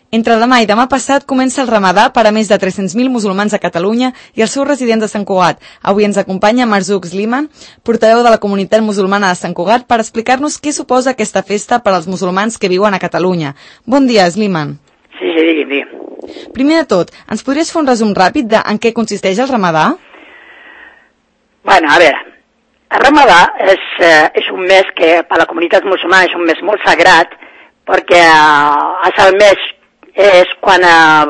Entre demà i demà passat comença el Ramadà per a més de 300.000 musulmans a Catalunya i els seus residents de Sant Cugat. Avui ens acompanya Marzouk Sliman, portaveu de la comunitat musulmana de Sant Cugat, per explicar-nos què suposa aquesta festa per als musulmans que viuen a Catalunya. Bon dia, Sliman. Sí, digui. Primer de tot, ens podries fer un resum ràpid de en què consisteix el Ramadà? Bueno, a veure, el Ramadà és un mes que per a la comunitat musulmana és un mes molt sagrat, perquè és el mes és quan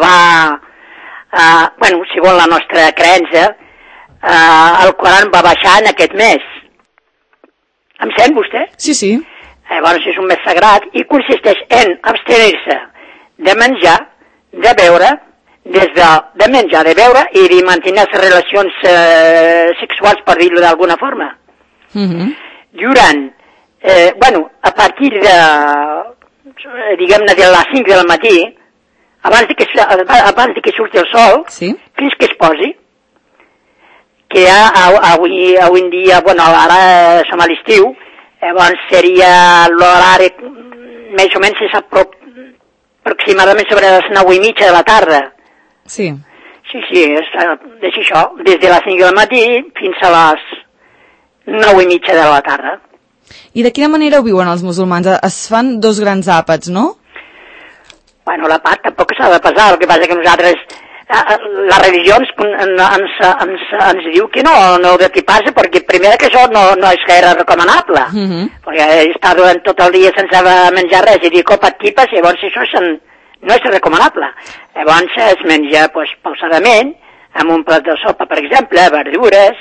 segons la nostra creença, el Coran va baixar en aquest mes. Em sent vostè? Sí. Llavors és un mes sagrat i consisteix en abstenir-se de menjar, de beure, de menjar, de beure i de mantenir les relacions sexuals, per dir-ho d'alguna forma. Durant, a partir de, diguem-ne, de les 5 del matí, abans de que surti el sol, sí, fins que es posi, que avui en dia, ara som a l'estiu, llavors seria l'horari, més o menys és aproximadament sobre les 9:30 de la tarda. Sí. Sí, és això, des de les 5 del matí fins a les 9:30 de la tarda. I de quina manera ho viuen els musulmans? Es fan dos grans àpats, no? Bueno, l'àpat tampoc s'ha de pesar, el que passa que nosaltres, la religió ens diu que no de què passa, perquè primer que això no és gaire recomanable, perquè estar durant tot el dia sense menjar res i dir copa et tipes, llavors això no és recomanable. Llavors es menja pausadament, amb un plat de sopa, per exemple, verdures,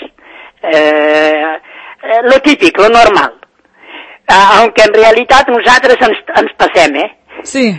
lo típic, lo normal. Aunque en realitat nosaltres ens passem, Sí.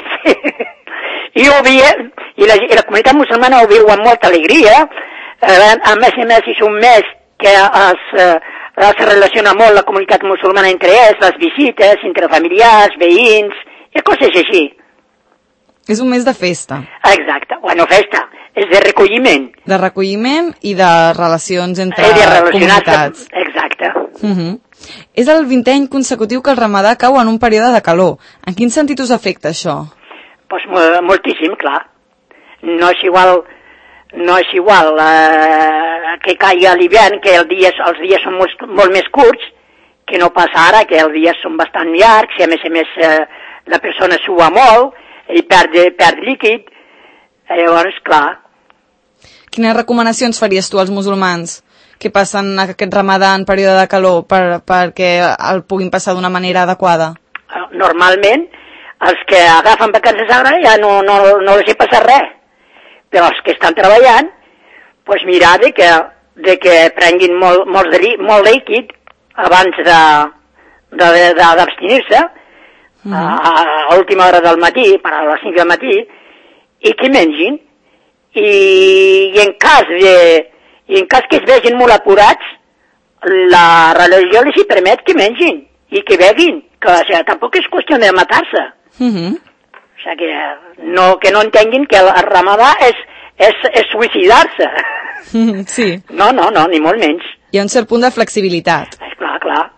I la comunitat musulmana ho viu amb molta alegria. A més és un mes que es relaciona molt la comunitat musulmana entre ells, les visites, entre familiars, veïns, i coses així. És un mes de festa. Exacte, festa, és de recolliment. De recolliment i de relacions entre comunitats. Exacte. És el 20è any consecutiu que el Ramadà cau en un període de calor. En quin sentit us afecta això? Doncs moltíssim, clar. No és igual que caigui a l'hivern, que els dies són molt més curts, que no passa ara, que els dies són bastant llargs, i a més la persona sua molt i perd líquid. Llavors, clar. Quines recomanacions faries tu als musulmans que passen aquest Ramadà en període de calor perquè el puguin passar d'una manera adequada? Normalment, els que agafen vacances ara ja no els hi passa res, però els que estan treballant, doncs mirar de que prenguin molt líquid abans d'abstenir-se a l'última hora del matí, a les 5 del matí, i que mengin, i en cas que es vegin molt apurats, la religió els hi permet que mengin i que beguin, que tampoc és qüestió de matar-se. O sigui que no entenguin que el Ramadà és suïcidar-se. Sí. No, ni molt menys. Hi ha un cert punt de flexibilitat. Clar.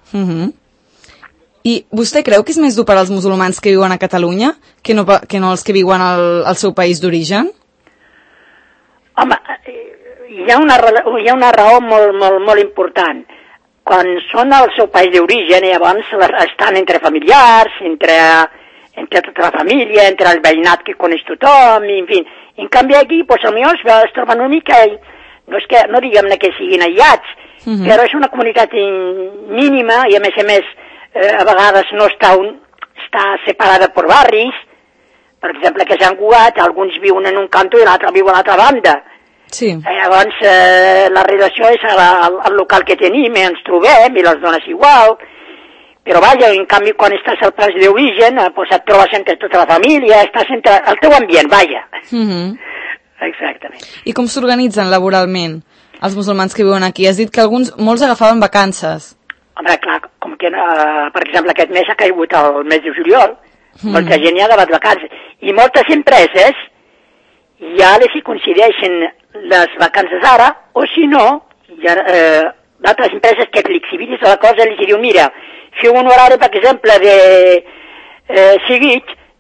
I vostè creu que és més dur per als musulmans que viuen a Catalunya que no els que viuen al seu país d'origen? Home, hi ha una raó molt important. Quan són al seu país d'origen, llavors estan entre familiars, entre tota la família, entre el veïnat que coneix tothom, en fi. En canvi aquí, potser es troben una mica, no diguem-ne que siguin aïllats, però és una comunitat mínima i a més a vegades no està separada per barris. Per exemple, que Sant Cugat, alguns viuen en un cantó i l'altre viu a l'altra banda. Sí. Llavors, la relació és al local que tenim, ens trobem, i les dones igual, però vaja, en canvi, quan estàs al país d'origen, et trobes entre tota la família, estàs entre el teu ambient, vaja. Exactament. I com s'organitzen laboralment els musulmans que viuen aquí? Has dit que molts agafaven vacances. Home, clar, com que, per exemple, aquest mes ha caigut el mes de juliol, molta gent ja ha agafat vacances, i moltes empreses ja les hi coincideixen les vacances ara, o si no, d'altres empreses que flexibilitzen la cosa, els diuen, mira, feu un horari, per exemple, de seguit,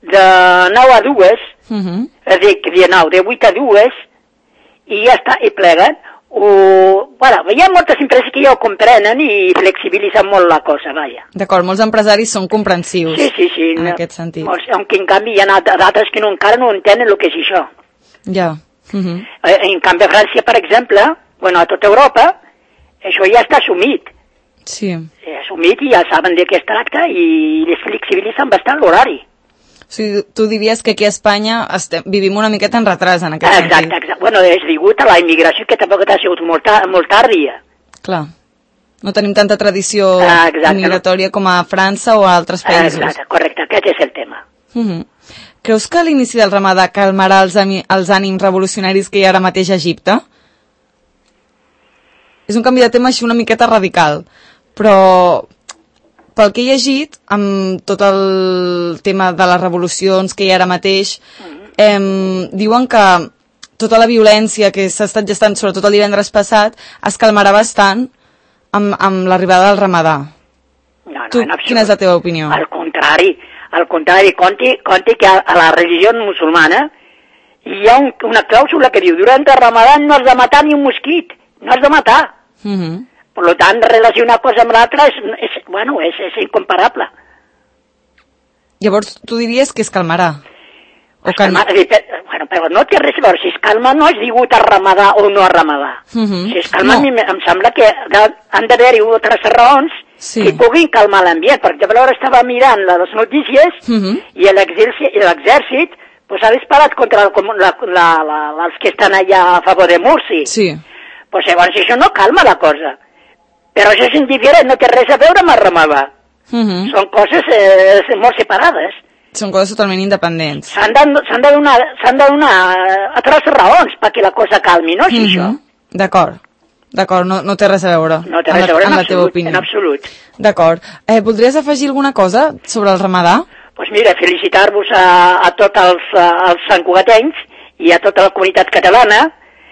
de 9 a 2, és a dir, de 9, de 8 a 2, i ja està, i pleguen. Bueno, hi ha moltes empreses que ja ho comprenen i flexibilitzen molt la cosa, vaja. D'acord, molts empresaris són comprensius en aquest sentit. Aunque en canvi hi ha d'altres que encara no entenen el que és això. Ja. En canvi a França, per exemple, bueno, a tota Europa, això ja està assumit. Sí. Assumit i ja saben de què es tracta i les flexibilitzen bastant l'horari. O sigui, tu diries que aquí a Espanya vivim una miqueta en retras en aquest sentit. Exacte. Bueno, és degut a la immigració que tampoc ha sigut molt tàrdia. Clar. No tenim tanta tradició migratòria com a França o a altres països. Exacte, correcte, aquest és el tema. Creus que l'inici del Ramadà calmarà els ànims revolucionaris que hi ha ara mateix a Egipte? És un canvi de tema així una miqueta radical, però pel que he llegit, amb tot el tema de les revolucions que hi ha ara mateix, diuen que tota la violència que s'ha estat gestant, sobretot el divendres passat, es calmarà bastant amb l'arribada del Ramadà. No, tu, quina és la teva opinió? Al contrari, conti que a la religió musulmana hi ha una clàusula que diu durant el Ramadà no has de matar ni un mosquit, no has de matar. Per tant, relacionar una cosa amb l'altra és incomparable. Llavors, tu diries que es calmarà? Però no té res a veure, si es calma no és degut a Ramadà o no a Ramadà. Si es calma, em sembla que han d'haver-hi altres raons que puguin calmar l'ambient. Per exemple, ara estava mirant les notícies i l'exèrcit ha disparat contra els que estan allà a favor de Mursi. Sí. Llavors això no calma la cosa. Però això és indiferent, no té res a veure amb el Ramadà. Són coses molt separades. Són coses totalment independents. S'han de donar altres raons perquè la cosa calmi, no és això? D'acord, no té res a veure amb la teva opinió. En absolut. D'acord. Voldries afegir alguna cosa sobre el Ramadà? Doncs mira, felicitar-vos a tots els santcugatencs i a tota la comunitat catalana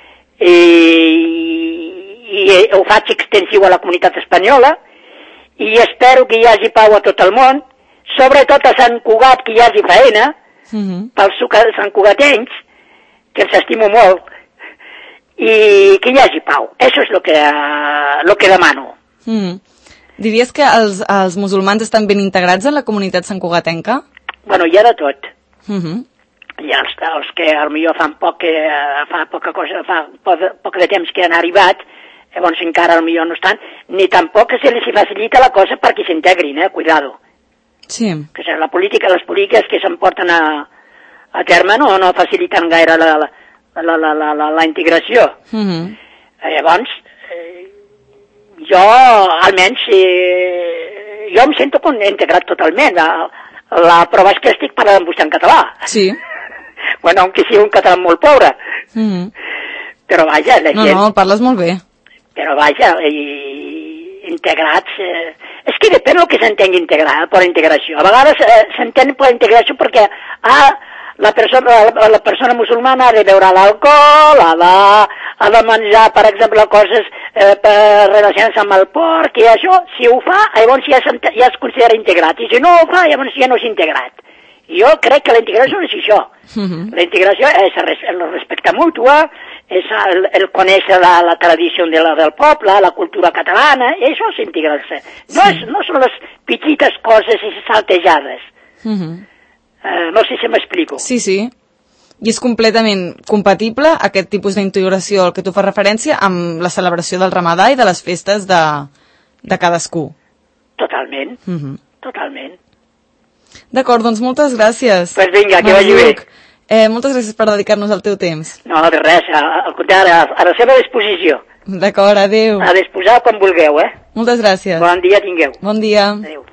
i ho faig extensiu a la comunitat espanyola i espero que hi hagi pau a tot el món, sobretot a Sant Cugat que hi hagi faena, pels santcugatencs, que els estimo molt, i que hi hagi pau. Això és el que demano. Diries que els musulmans estan ben integrats en la comunitat santcugatenca? Bueno, hi ha de tot. Hi ha els que potser fa poc de temps que han arribat, llavors encara potser no estan, ni tampoc se les facilita la cosa perquè s'integrin, cuidado. Sí. Que les polítiques que s'emporten a terme no faciliten gaire la integració. Llavors, jo almenys jo em sento integrat totalment. La prova és que estic parlant amb vostè en català. Sí. Bueno, aunque sigui un català molt pobre. Però vaja, la gent... No, parles molt bé. Però vaja, integrats... És que depèn del que s'entengui per integració. A vegades s'entén per integració perquè la persona musulmana ha de beure l'alcohol, ha de menjar, per exemple, coses relacionades amb el porc, i això, si ho fa, llavors ja es considera integrat, i si no ho fa, llavors ja no és integrat. Jo crec que la integració és això. La integració és el respecte mutu, és el conèixer la tradició del poble, la cultura catalana, i això és integrar-se. No són les petites coses i saltejades. No sé si m'explico. Sí. I és completament compatible aquest tipus d'integració al que tu fas referència amb la celebració del Ramadà i de les festes de cadascú. Totalment, totalment. D'acord, doncs moltes gràcies. Doncs vinga, que vagi bé. Moltes gràcies per dedicar-nos el teu temps. No, de res, al contrari, a la seva disposició. D'acord, adéu. A disposar quan vulgueu, Moltes gràcies. Bon dia tingueu. Bon dia. Adéu.